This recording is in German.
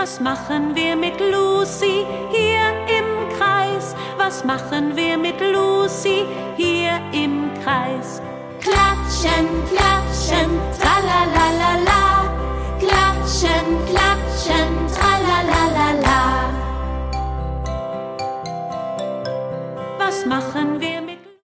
Was machen wir mit Lucy hier im Kreis? Was machen wir mit Lucy hier im Kreis? Klatschen, klatschen, tralalala.